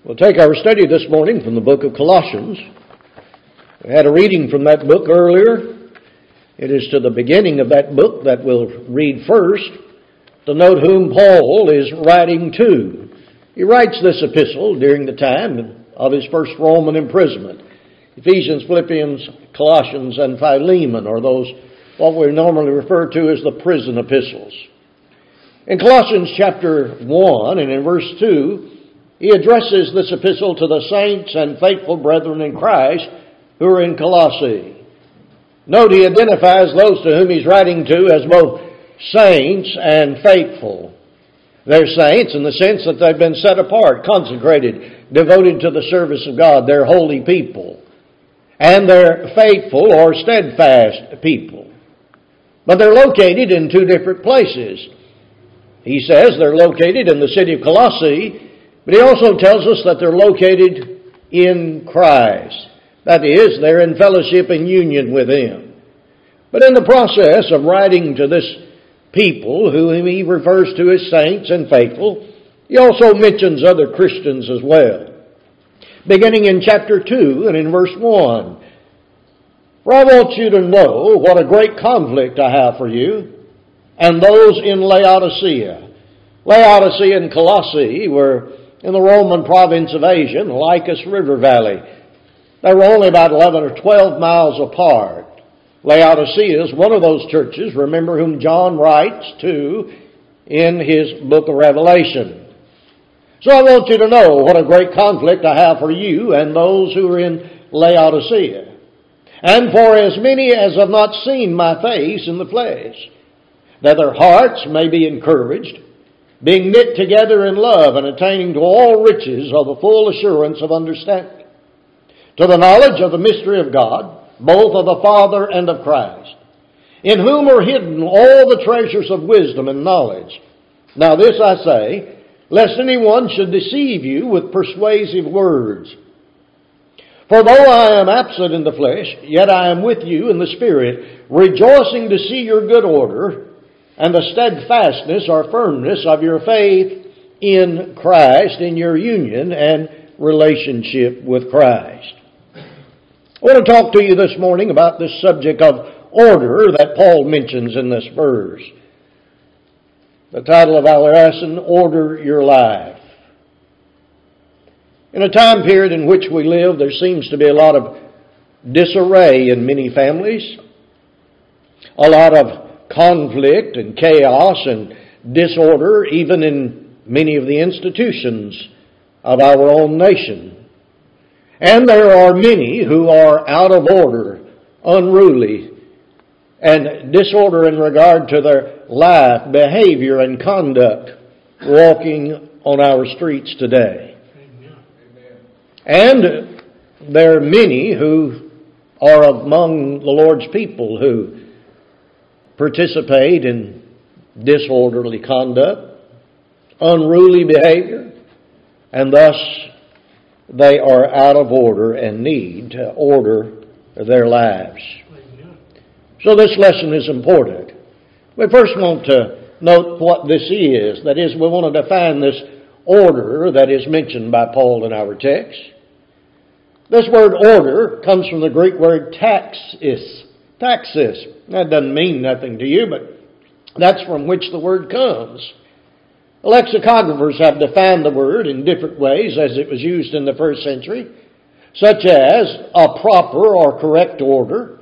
We'll take our study this morning from the book of Colossians. We had a reading from that book earlier. It is to the beginning of that book that we'll read first to note whom Paul is writing to. He writes this epistle during the time of his first Roman imprisonment. Ephesians, Philippians, Colossians, and Philemon are those what we normally refer to as the prison epistles. In Colossians chapter 1 and in verse 2, he addresses this epistle to the saints and faithful brethren in Christ who are in Colossae. Note he identifies those to whom he's writing to as both saints and faithful. They're saints in the sense that they've been set apart, consecrated, devoted to the service of God. They're holy people. And they're faithful or steadfast people. But they're located in two different places. He says they're located in the city of Colossae, but he also tells us that they're located in Christ. That is, they're in fellowship and union with Him. But in the process of writing to this people, whom he refers to as saints and faithful, he also mentions other Christians as well. Beginning in chapter 2 and in verse 1. For I want you to know what a great conflict I have for you and those in Laodicea. Laodicea and Colossae were in the Roman province of Asia, in the Lycus River Valley. They were only about 11 or 12 miles apart. Laodicea is one of those churches, remember, whom John writes to in his book of Revelation. So I want you to know what a great conflict I have for you and those who are in Laodicea. And for as many as have not seen my face in the flesh, that their hearts may be encouraged, being knit together in love and attaining to all riches of the full assurance of understanding, to the knowledge of the mystery of God, both of the Father and of Christ, in whom are hidden all the treasures of wisdom and knowledge. Now this I say, lest anyone should deceive you with persuasive words. For though I am absent in the flesh, yet I am with you in the Spirit, rejoicing to see your good order, and the steadfastness or firmness of your faith in Christ, in your union and relationship with Christ. I want to talk to you this morning about this subject of order that Paul mentions in this verse. The title of our lesson, Order Your Life. In a time period in which we live, there seems to be a lot of disarray in many families, a lot of conflict and chaos and disorder, even in many of the institutions of our own nation. And there are many who are out of order, unruly, and disorder in regard to their life, behavior, and conduct walking on our streets today. And there are many who are among the Lord's people who participate in disorderly conduct, unruly behavior, and thus they are out of order and need to order their lives. So this lesson is important. We first want to note what this is. That is, we want to define this order that is mentioned by Paul in our text. This word order comes from the Greek word taxis. Taxis. That doesn't mean nothing to you, but that's from which the word comes. Lexicographers have defined the word in different ways as it was used in the first century, such as a proper or correct order,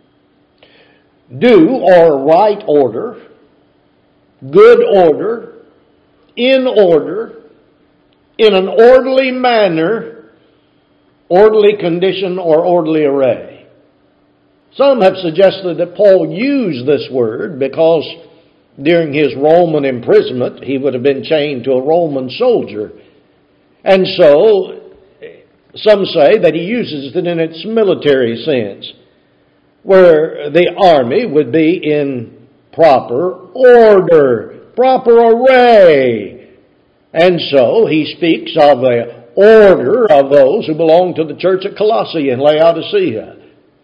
due or right order, good order, in order, in an orderly manner, orderly condition, or orderly array. Some have suggested that Paul used this word because during his Roman imprisonment he would have been chained to a Roman soldier. And so some say that he uses it in its military sense, where the army would be in proper order, proper array. And so he speaks of the order of those who belong to the church at Colossae in Laodicea.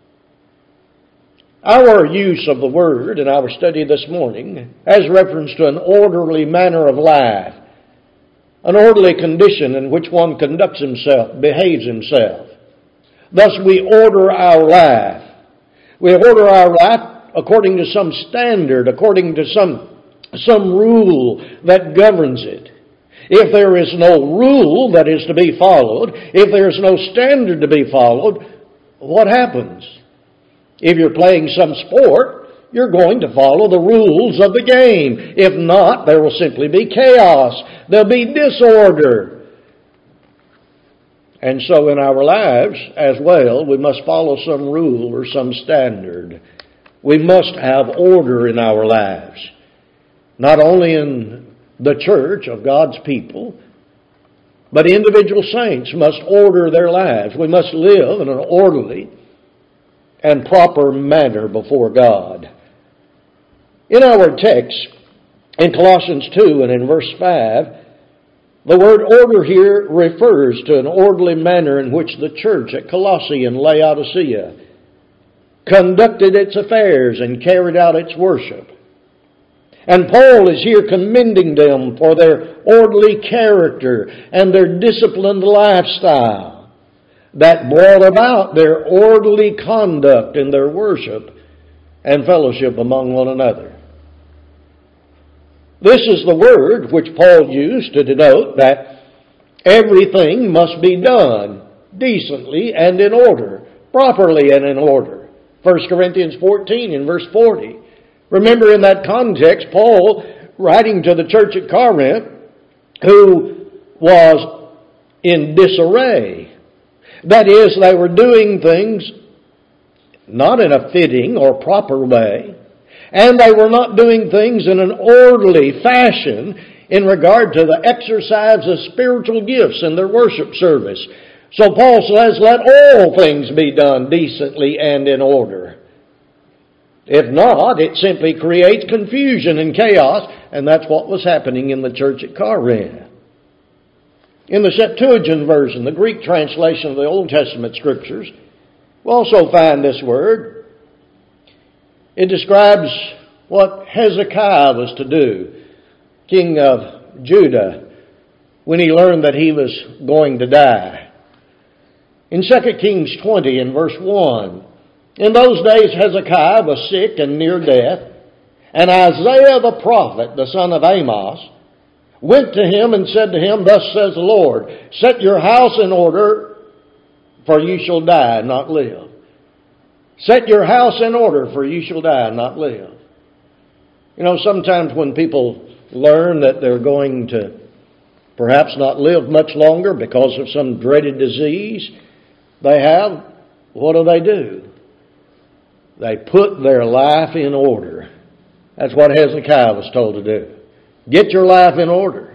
Our use of the word in our study this morning has reference to an orderly manner of life. an orderly condition in which one conducts himself, behaves himself. Thus we order our life. We order our life according to some standard, according to some rule that governs it. If there is no rule that is to be followed, if there is no standard to be followed, what happens? If you're playing some sport, you're going to follow the rules of the game. If not, there will simply be chaos. There'll be disorder. And so in our lives as well, we must follow some rule or some standard. We must have order in our lives. Not only in the church of God's people, but individual saints must order their lives. We must live in an orderly and proper manner before God. In our text, in Colossians 2 and in verse 5, the word order here refers to an orderly manner in which the church at Colossae and Laodicea conducted its affairs and carried out its worship. And Paul is here commending them for their orderly character and their disciplined lifestyle that brought about their orderly conduct in their worship and fellowship among one another. This is the word which Paul used to denote that everything must be done decently and in order, properly and in order. 1 Corinthians 14 and verse 40. Remember in that context, Paul, writing to the church at Corinth, who was in disarray. That is, they were doing things not in a fitting or proper way, and they were not doing things in an orderly fashion in regard to the exercise of spiritual gifts in their worship service. So Paul says, let all things be done decently and in order. If not, it simply creates confusion and chaos, and that's what was happening in the church at Corinth. In the Septuagint version, the Greek translation of the Old Testament Scriptures, we also find this word. It describes what Hezekiah was to do, king of Judah, when he learned that he was going to die. In 2 Kings 20 and verse 1, in those days Hezekiah was sick and near death, and Isaiah the prophet, the son of Amos, went to him and said to him, Thus says the Lord, set your house in order, for you shall die and not live. Set your house in order, for you shall die and not live. You know, sometimes when people learn that they're going to perhaps not live much longer because of some dreaded disease they have, what do? They put their life in order. That's what Hezekiah was told to do. Get your life in order.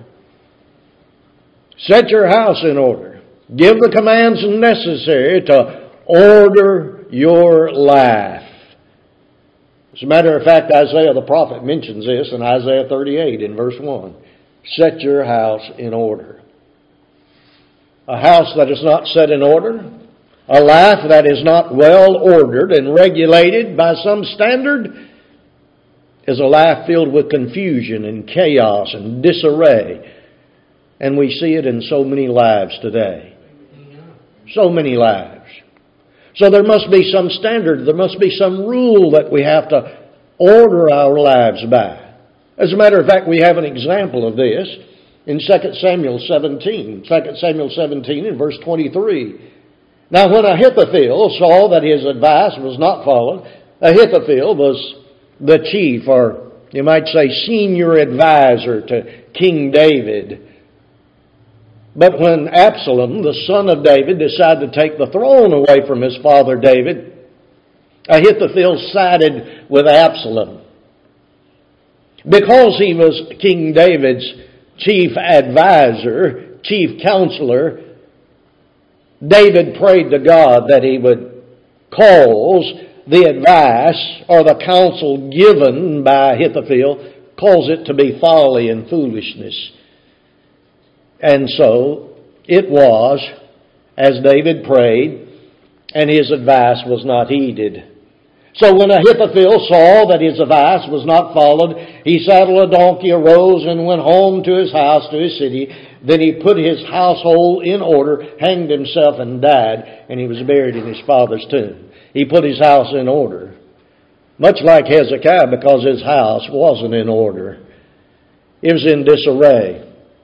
Set your house in order. Give the commands necessary to order your life. As a matter of fact, Isaiah the prophet mentions this in Isaiah 38 in verse 1. Set your house in order. A house that is not set in order, a life that is not well ordered and regulated by some standard, is a life filled with confusion and chaos and disarray. And we see it in so many lives today. So many lives. So there must be some standard, there must be some rule that we have to order our lives by. As a matter of fact, we have an example of this in 2 Samuel 17. 2 Samuel 17 in verse 23. Now when Ahithophel saw that his advice was not followed, Ahithophel was the chief, or you might say senior advisor to King David. But when Absalom, the son of David, decided to take the throne away from his father David, Ahithophel sided with Absalom. Because he was King David's chief advisor, chief counselor, David prayed to God that he would cause the advice or the counsel given by Ahithophel, cause it to be folly and foolishness. And so it was as David prayed, and his advice was not heeded. So when Ahithophel saw that his advice was not followed, he saddled a donkey, arose, and went home to his house, to his city. Then he put his household in order, hanged himself and died, and he was buried in his father's tomb. He put his house in order. Much like Hezekiah, because his house wasn't in order. It was in disarray.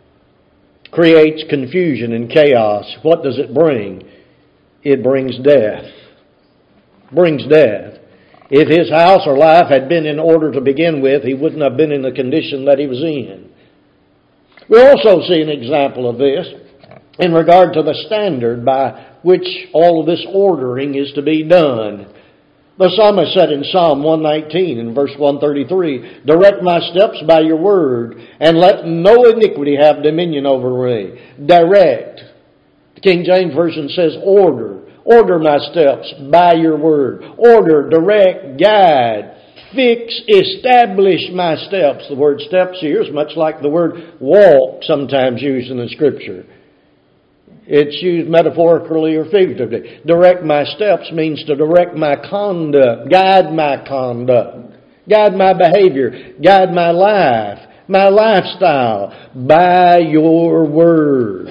Creates confusion and chaos. What does it bring? It brings death. Brings death. If his house or life had been in order to begin with, he wouldn't have been in the condition that he was in. We also see an example of this in regard to the standard by which all of this ordering is to be done. The psalmist said in Psalm 119 in verse 133, "Direct my steps by your word, and let no iniquity have dominion over me." Direct. The King James Version says order. Order my steps by your word. Order, direct, guide, fix, establish my steps. The word steps here is much like the word walk sometimes used in the Scripture. It's used metaphorically or figuratively. Direct my steps means to direct my conduct, guide my behavior, guide my life, my lifestyle by your word.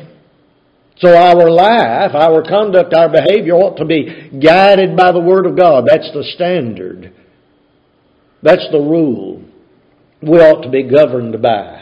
So our life, our conduct, our behavior ought to be guided by the Word of God. That's the standard. That's the rule we ought to be governed by.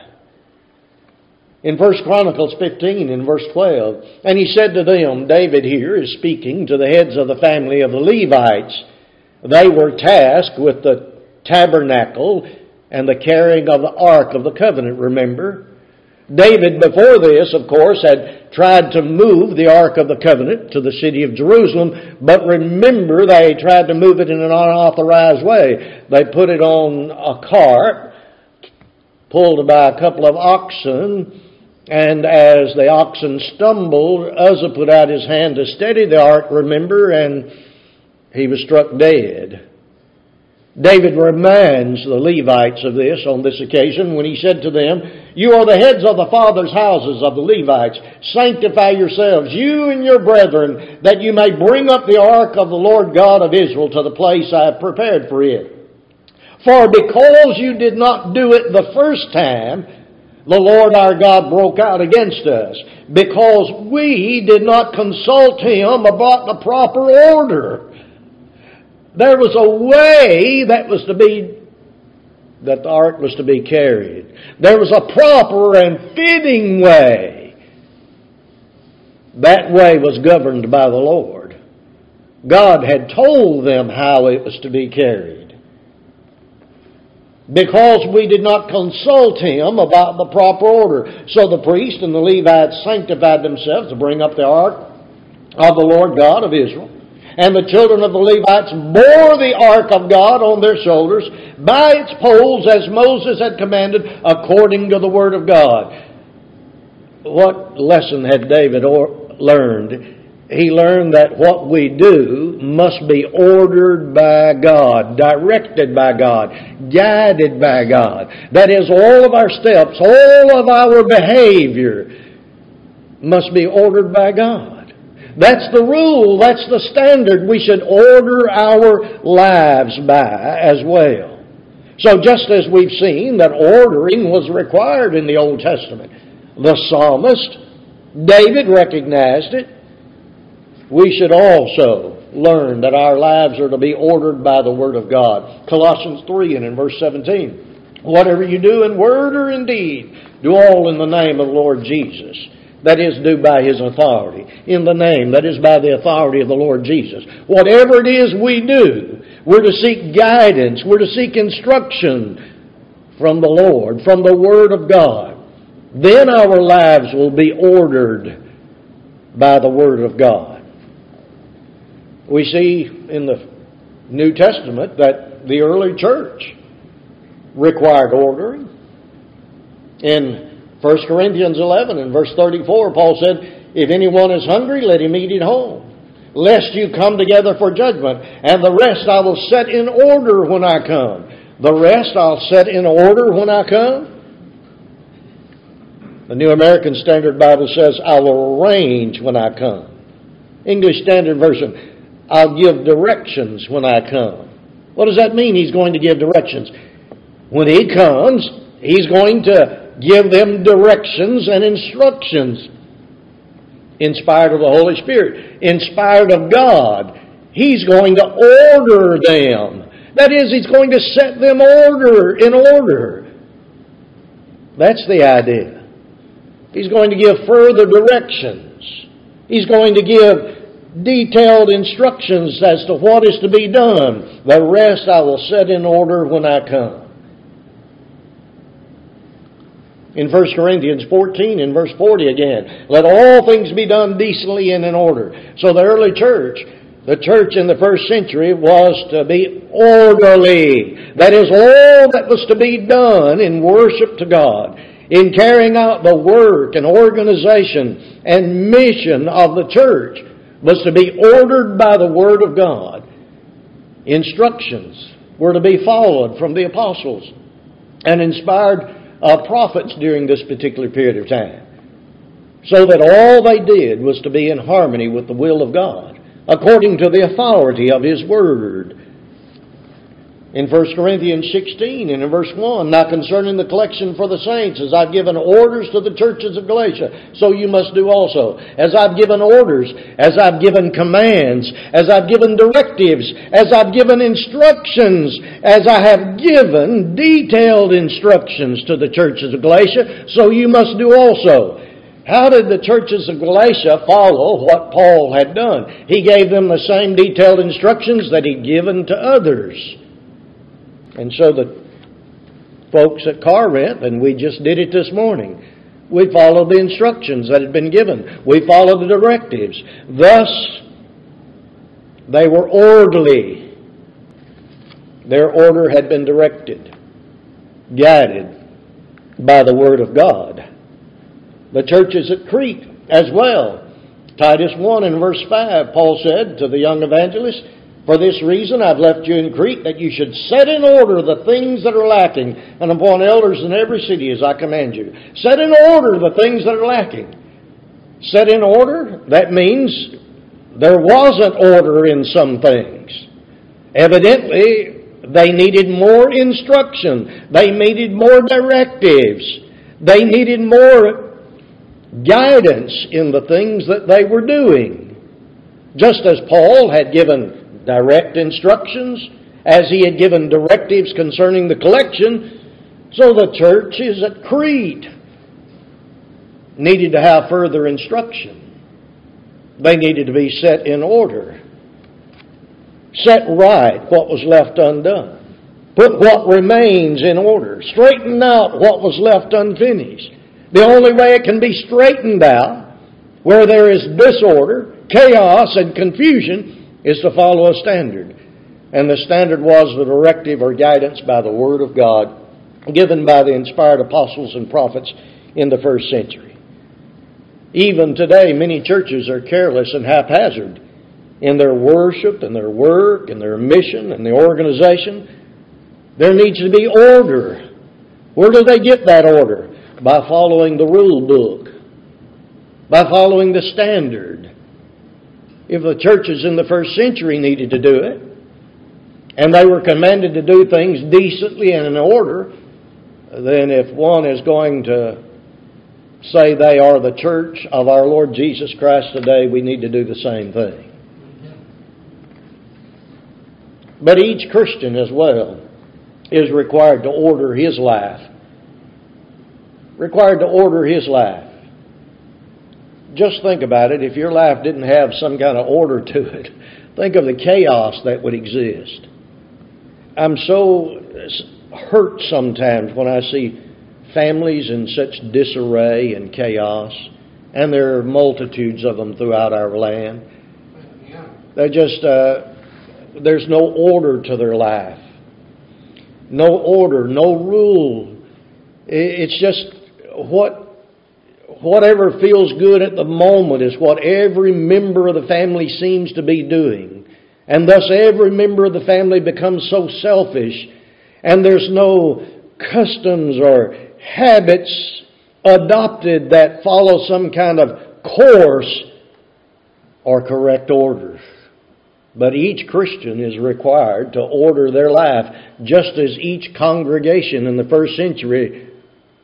In 1 Chronicles 15 in verse 12, "And he said to them," David here is speaking to the heads of the family of the Levites. They were tasked with the tabernacle and the carrying of the Ark of the Covenant, remember? David, before this, of course, had tried to move the Ark of the Covenant to the city of Jerusalem, but remember, they tried to move it in an unauthorized way. They put it on a cart, pulled by a couple of oxen, and as the oxen stumbled, Uzzah put out his hand to steady the ark, remember, and he was struck dead. David reminds the Levites of this on this occasion when he said to them, "You are the heads of the fathers' houses of the Levites. Sanctify yourselves, you and your brethren, that you may bring up the ark of the Lord God of Israel to the place I have prepared for it. For because you did not do it the first time, the Lord our God broke out against us, because we did not consult Him about the proper order." There was a way that the ark was to be carried. There was a proper and fitting way. That way was governed by the Lord. God had told them how it was to be carried. Because we did not consult Him about the proper order. So the priest and the Levites sanctified themselves to bring up the ark of the Lord God of Israel. And the children of the Levites bore the ark of God on their shoulders by its poles as Moses had commanded according to the word of God. What lesson had David learned? He learned that what we do must be ordered by God, directed by God, guided by God. That is, all of our steps, all of our behavior must be ordered by God. That's the rule, that's the standard we should order our lives by as well. So just as we've seen that ordering was required in the Old Testament, the psalmist, David, recognized it. We should also learn that our lives are to be ordered by the Word of God. Colossians 3 and in verse 17, "Whatever you do in word or in deed, do all in the name of the Lord Jesus." That is, do by His authority. In the name, that is by the authority of the Lord Jesus. Whatever it is we do, we're to seek guidance, we're to seek instruction from the Lord, from the Word of God. Then our lives will be ordered by the Word of God. We see in the New Testament that the early church required ordering. In 1 Corinthians 11 and verse 34, Paul said, "If anyone is hungry, let him eat at home, lest you come together for judgment. And the rest I will set in order when I come." The rest I'll set in order when I come. The New American Standard Bible says, "I will arrange when I come." English Standard Version, "I'll give directions when I come." What does that mean? He's going to give directions. When He comes, He's going to give them directions and instructions. Inspired of the Holy Spirit, inspired of God. He's going to order them. That is, He's going to set them in order. That's the idea. He's going to give further directions. He's going to give detailed instructions as to what is to be done. The rest I will set in order when I come. In 1 Corinthians 14, in verse 40 again, let all things be done decently and in order. So the early church, the church in the first century, was to be orderly. That is, all that was to be done in worship to God, in carrying out the work and organization and mission of the church, was to be ordered by the Word of God. Instructions were to be followed from the apostles and inspired prophets during this particular period of time, so that all they did was to be in harmony with the will of God, according to the authority of His Word. In 1 Corinthians 16 and in verse 1, now concerning the collection for the saints, as I've given orders to the churches of Galatia, so you must do also. As I've given orders, as I've given commands, as I've given directives, as I've given instructions, as I have given detailed instructions to the churches of Galatia, so you must do also. How did the churches of Galatia follow what Paul had done? He gave them the same detailed instructions that he'd given to others. And so the folks at Corinth, and we just did it this morning, we followed the instructions that had been given. We followed the directives. Thus, they were orderly. Their order had been directed, guided by the Word of God. The churches at Crete as well. Titus 1 and verse 5, Paul said to the young evangelist, for this reason I've left you in Crete, that you should set in order the things that are lacking, and appoint elders in every city as I command you. Set in order the things that are lacking. Set in order, that means there wasn't order in some things. Evidently, they needed more instruction. They needed more directives. They needed more guidance in the things that they were doing. Just as Paul had given direct instructions, as he had given directives concerning the collection, so the churches at Crete needed to have further instruction. They needed to be set in order. Set right what was left undone. Put what remains in order. Straighten out what was left unfinished. The only way it can be straightened out, where there is disorder, chaos, and confusion, is to follow a standard. And the standard was the directive or guidance by the Word of God given by the inspired apostles and prophets in the first century. Even today, many churches are careless and haphazard in their worship and their work and their mission and their organization. There needs to be order. Where do they get that order? By following the rule book, by following the standard. If the churches in the first century needed to do it, and they were commanded to do things decently and in order, then if one is going to say they are the church of our Lord Jesus Christ today, we need to do the same thing. But each Christian as well is required to order his life. Required to order his life. Just think about it. If your life didn't have some kind of order to it, think of the chaos that would exist. I'm so hurt sometimes when I see families in such disarray and chaos, and there are multitudes of them throughout our land. They're just, there's no order to their life. No order, no rule. It's just whatever feels good at the moment is what every member of the family seems to be doing. And thus every member of the family becomes so selfish, and there's no customs or habits adopted that follow some kind of course or correct order. But each Christian is required to order their life, just as each congregation in the first century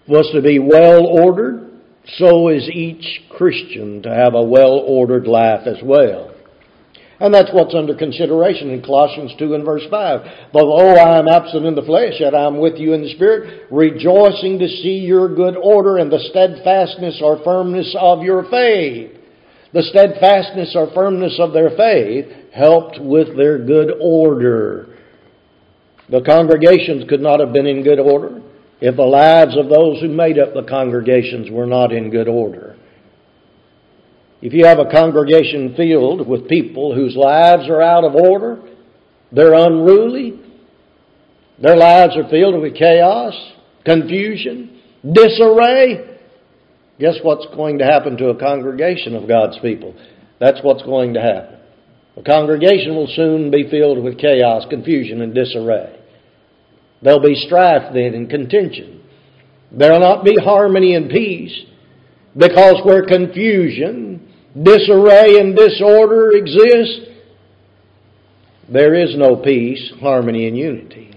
was to be well ordered, so is each Christian to have a well ordered life as well. And that's what's under consideration in Colossians 2 and verse 5. Though I am absent in the flesh, yet I am with you in the Spirit, rejoicing to see your good order and the steadfastness or firmness of your faith. The steadfastness or firmness of their faith helped with their good order. The congregations could not have been in good order if the lives of those who made up the congregations were not in good order. If you have a congregation filled with people whose lives are out of order, they're unruly, their lives are filled with chaos, confusion, disarray, guess what's going to happen to a congregation of God's people? That's what's going to happen. The congregation will soon be filled with chaos, confusion, and disarray. There'll be strife then and contention. There'll not be harmony and peace, because where confusion, disarray, and disorder exist, there is no peace, harmony, and unity.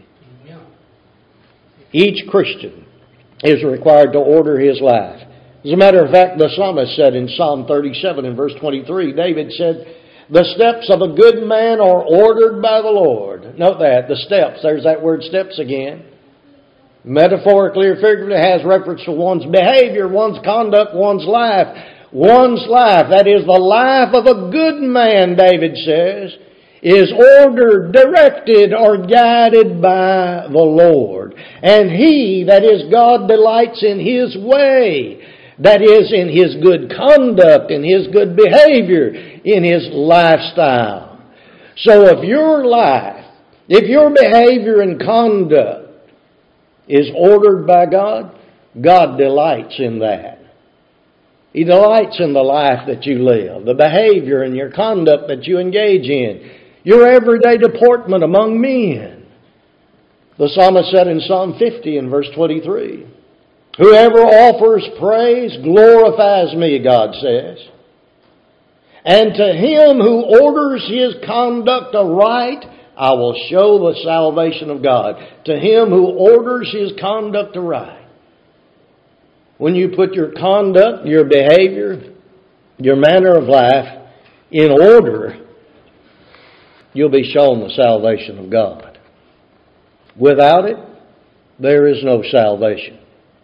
Each Christian is required to order his life. As a matter of fact, the psalmist said in Psalm 37 and verse 23, David said, the steps of a good man are ordered by the Lord. Note that, the steps, there's that word steps again. Metaphorically or figuratively, it has reference to one's behavior, one's conduct, one's life. One's life, that is the life of a good man, David says, is ordered, directed, or guided by the Lord. And he, that is God, delights in his way. That is, in his good conduct, in his good behavior, in his lifestyle. So if your life, if your behavior and conduct is ordered by God, God delights in that. He delights in the life that you live, the behavior and your conduct that you engage in, your everyday deportment among men. The psalmist said in Psalm 50 and verse 23, whoever offers praise glorifies me, God says. And to him who orders his conduct aright, I will show the salvation of God. To him who orders his conduct aright. When you put your conduct, your behavior, your manner of life in order, you'll be shown the salvation of God. Without it, there is no salvation.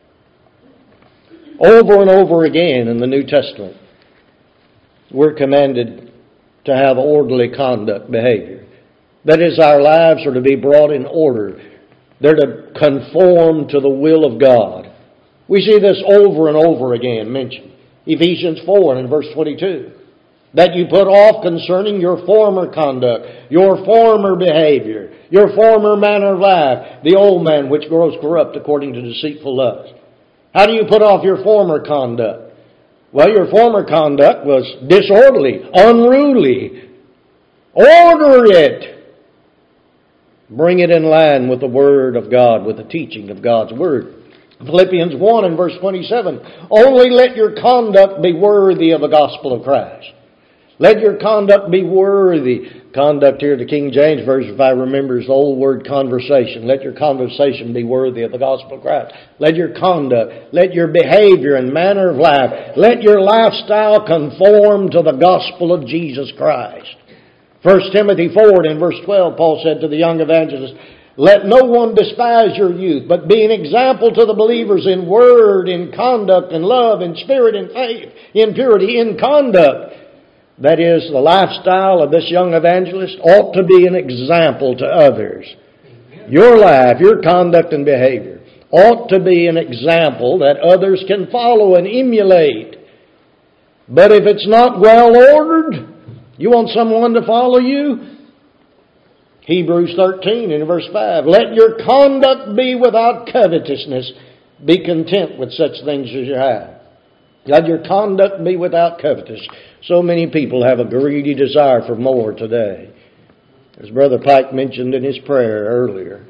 Over and over again in the New Testament, we're commanded to have orderly conduct, behavior. That is, our lives are to be brought in order. They're to conform to the will of God. We see this over and over again mentioned. Ephesians 4 and verse 22. That you put off concerning your former conduct, your former behavior, your former manner of life, the old man which grows corrupt according to deceitful lust. How do you put off your former conduct? Well, your former conduct was disorderly, unruly. Order it. Bring it in line with the Word of God, with the teaching of God's Word. Philippians 1 and verse 27, only let your conduct be worthy of the gospel of Christ. Let your conduct be worthy. Conduct here, the King James Version, if I remember, is the old word conversation. Let your conversation be worthy of the gospel of Christ. Let your conduct, let your behavior and manner of life, let your lifestyle conform to the gospel of Jesus Christ. 1 Timothy 4 and verse 12, Paul said to the young evangelist, let no one despise your youth, but be an example to the believers in word, in conduct, in love, in spirit, in faith, in purity, in conduct. That is, the lifestyle of this young evangelist ought to be an example to others. Your life, your conduct and behavior ought to be an example that others can follow and emulate. But if it's not well ordered, you want someone to follow you? Hebrews 13 in verse 5. Let your conduct be without covetousness. Be content with such things as you have. Let your conduct be without covetousness. So many people have a greedy desire for more today. As Brother Pike mentioned in his prayer earlier,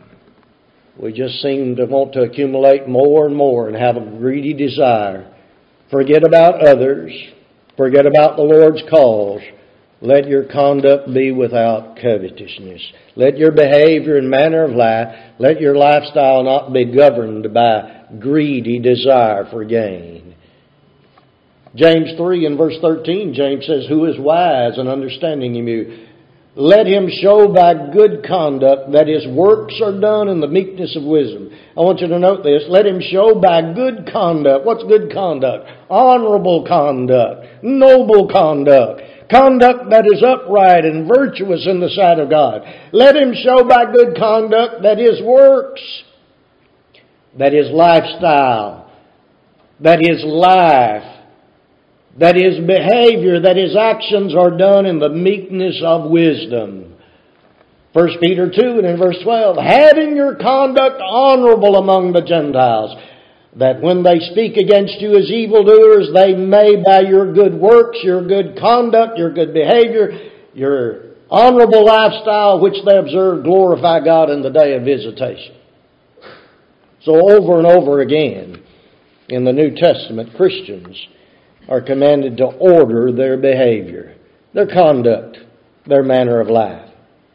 we just seem to want to accumulate more and more and have a greedy desire. Forget about others. Forget about the Lord's cause. Let your conduct be without covetousness. Let your behavior and manner of life, let your lifestyle not be governed by greedy desire for gain. James 3 and verse 13, James says, who is wise and understanding in you? Let him show by good conduct that his works are done in the meekness of wisdom. I want you to note this. Let him show by good conduct. What's good conduct? Honorable conduct. Noble conduct. Conduct that is upright and virtuous in the sight of God. Let him show by good conduct that his works, that his lifestyle, that his life, that his behavior, that his actions are done in the meekness of wisdom. 1 Peter 2 and in verse 12, having your conduct honorable among the Gentiles, that when they speak against you as evildoers, they may by your good works, your good conduct, your good behavior, your honorable lifestyle which they observe, glorify God in the day of visitation. So over and over again in the New Testament, Christians are commanded to order their behavior, their conduct, their manner of life.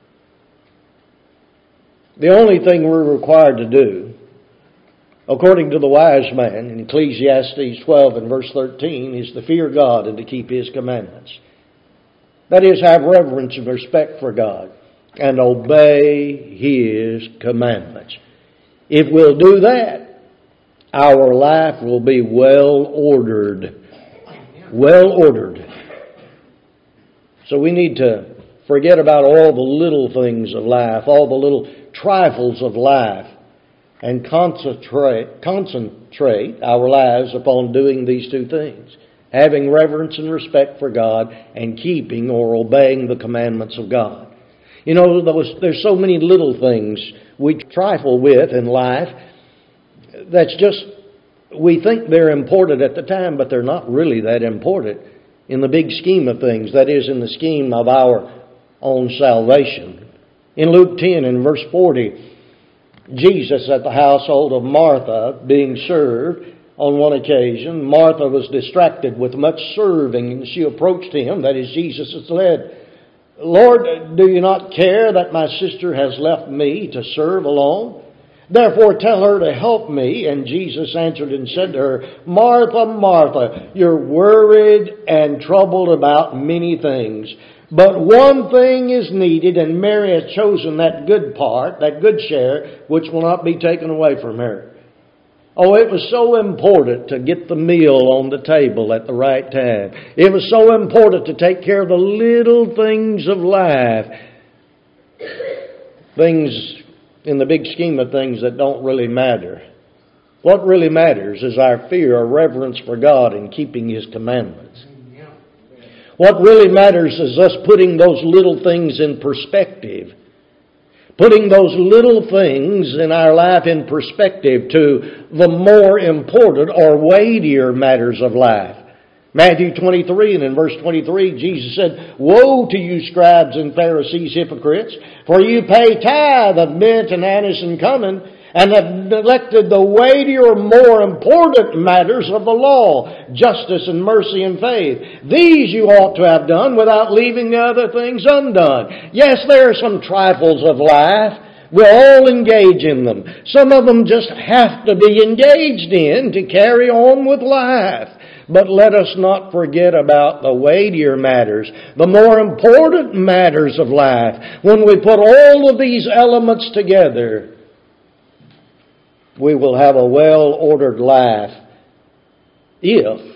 The only thing we're required to do, according to the wise man in Ecclesiastes 12 and verse 13, is to fear God and to keep His commandments. That is, have reverence and respect for God and obey His commandments. If we'll do that, our life will be well ordered. Well ordered. So we need to forget about all the little things of life, all the little trifles of life, and concentrate our lives upon doing these two things. Having reverence and respect for God and keeping or obeying the commandments of God. You know, there's so many little things we trifle with in life that's just, we think they're important at the time, but they're not really that important in the big scheme of things, that is, in the scheme of our own salvation. In Luke 10 and verse 40, Jesus at the household of Martha being served on one occasion, Martha was distracted with much serving, and she approached Him, that is, Jesus has led. Lord, do you not care that my sister has left me to serve alone? Therefore tell her to help me. And Jesus answered and said to her, Martha, Martha, you're worried and troubled about many things. But one thing is needed, and Mary has chosen that good part, that good share, which will not be taken away from her. Oh, it was so important to get the meal on the table at the right time. It was so important to take care of the little things of life. Things in the big scheme of things that don't really matter. What really matters is our fear or reverence for God and keeping His commandments. What really matters is us putting those little things in perspective. Putting those little things in our life in perspective to the more important or weightier matters of life. Matthew 23 and in verse 23, Jesus said, Woe to you, scribes and Pharisees, hypocrites, for you pay tithe of mint and anise and cumin, and have neglected the weightier, more important matters of the law, justice and mercy and faith. These you ought to have done without leaving the other things undone. Yes, there are some trifles of life. We'll all engage in them. Some of them just have to be engaged in to carry on with life. But let us not forget about the weightier matters, the more important matters of life. When we put all of these elements together, we will have a well-ordered life if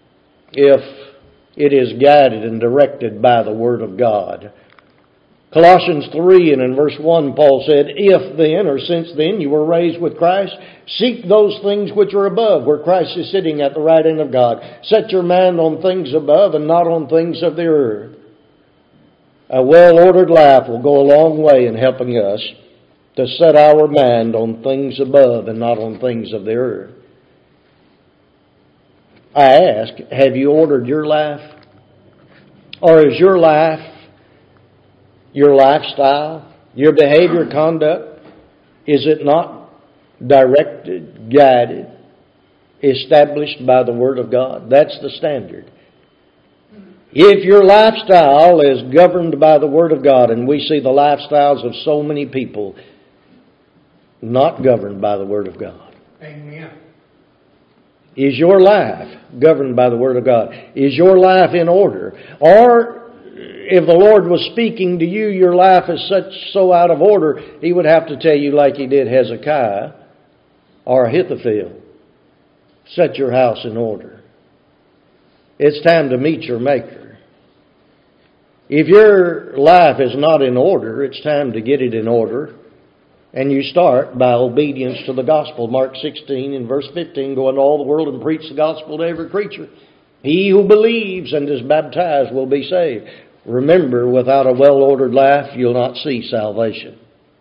it is guided and directed by the Word of God. Colossians 3 and in verse 1, Paul said, If then, or since then, you were raised with Christ, seek those things which are above, where Christ is sitting at the right hand of God. Set your mind on things above and not on things of the earth. A well-ordered life will go a long way in helping us to set our mind on things above and not on things of the earth. I ask, have you ordered your life? Or is your life, your lifestyle, your behavior, conduct, is it not directed, guided, established by the Word of God? That's the standard. If your lifestyle is governed by the Word of God, and we see the lifestyles of so many people not governed by the Word of God. Amen. Is your life governed by the Word of God? Is your life in order? Or if the Lord was speaking to you, your life is so out of order, He would have to tell you like He did Hezekiah or Ahithophel, set your house in order. It's time to meet your Maker. If your life is not in order, it's time to get it in order. And you start by obedience to the gospel. Mark 16 and verse 15, go into all the world and preach the gospel to every creature. He who believes and is baptized will be saved. Remember, without a well-ordered life, you'll not see salvation.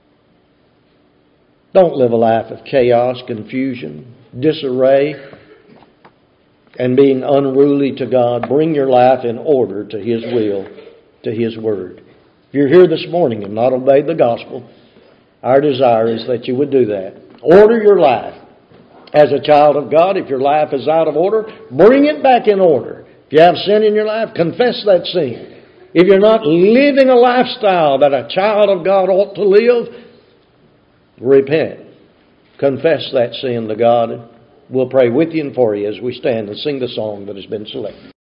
Don't live a life of chaos, confusion, disarray, and being unruly to God. Bring your life in order to His will, to His Word. If you're here this morning and not obeyed the gospel, our desire is that you would do that. Order your life as a child of God. If your life is out of order, bring it back in order. If you have sin in your life, confess that sin. If you're not living a lifestyle that a child of God ought to live, repent. Confess that sin to God. We'll pray with you and for you as we stand and sing the song that has been selected.